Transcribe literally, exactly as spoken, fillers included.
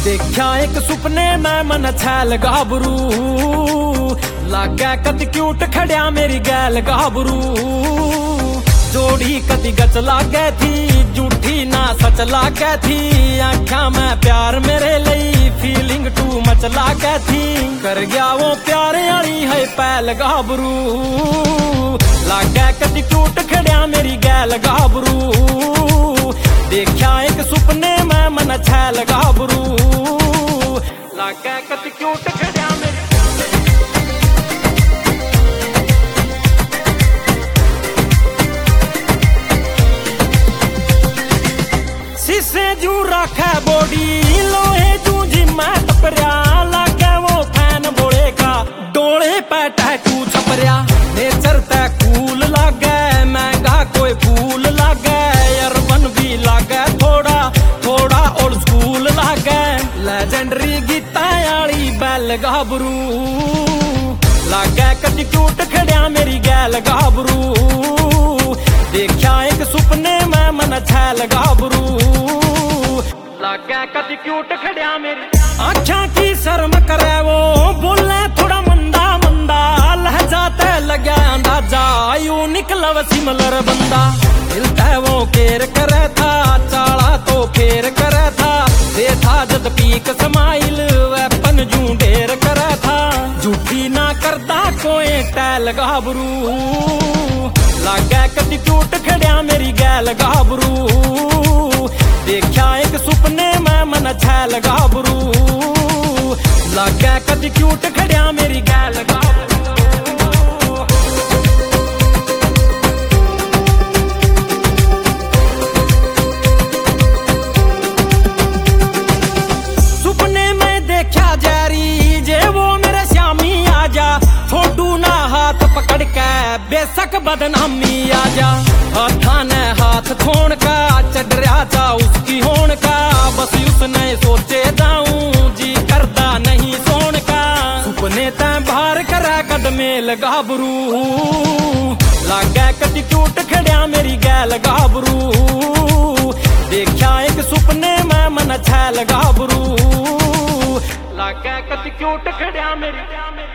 देखा एक सुपने में मन छैल गाबरू, लागे कद क्यूट खड़िया मेरी गैल गाबरू। जोड़ी कदी गच लागे थी, झूठी ना सच लागे थी। आख्या में प्यार मेरे लई फीलिंग टू मच लागे थी। कर गया वो प्यारे आली है पैल गाबरू, लागे कदी क्यूट खड़िया मेरी गैल गाबरू। देखा एक सुपने में मन छैल गाबरू, लागे कदी क्यूट खड़िया मेरी। शीशे जू रखे बॉडी, लोहे जू जिम्मा टपरिया। लागे वो फैन बोलेगा, डोले पे टैटू छपरिया। नेचर तै कूल लागे, महंगा कोई फूल लागे। अरबन भी लागे थोड़ा थोड़ा ओल्ड स्कूल लागे। लेजेंडरी गीता आली बैल गाबरू, लागे कदी क्यूट खड़िया मेरी गैल गाबरू। देखा एक सुपने में मन छैल गाबरू, लागे कदी क्यूट खड़िया मेरी। आँखों की शर्म करे वो, बोले थोड़ा मंदा मंदा। लहजा ते लगे अंदाजा, यूं निकला सिमलर बंदा। दिलता वो केर करे था, चाला तो फेर करे था। देखा जद पीक समाइल, वेपन जू ढेर करे था। झूठी ना करता कोई टैल गाबरू, लागे कदी क्यूट खड़िया मेरी गैल गाबरू। देखा एक सुपने में मन छैल गाबरू, लागे कदी क्यूट खड़िया मेरी गैल गाबरू। सुपने में देखा जैरी, जे वो मेरे श्यामी आजा। छोड़ू ना हाथ पकड़ के, बेशक बदनामी आजा। हाथा ने हाथ खोण का, चढ़िया जा उसकी होण का। बस उसने सोचे जाऊं, जी करता नहीं सोन का। सुपने तै बाहर करे कदमेल गाबरू, लागे कदी क्यूट खड़िया मेरी गैल गाबरू। देखा एक सुपने में मन छैल गाबरू, लागे कदी क्यूट खड़िया मेरी।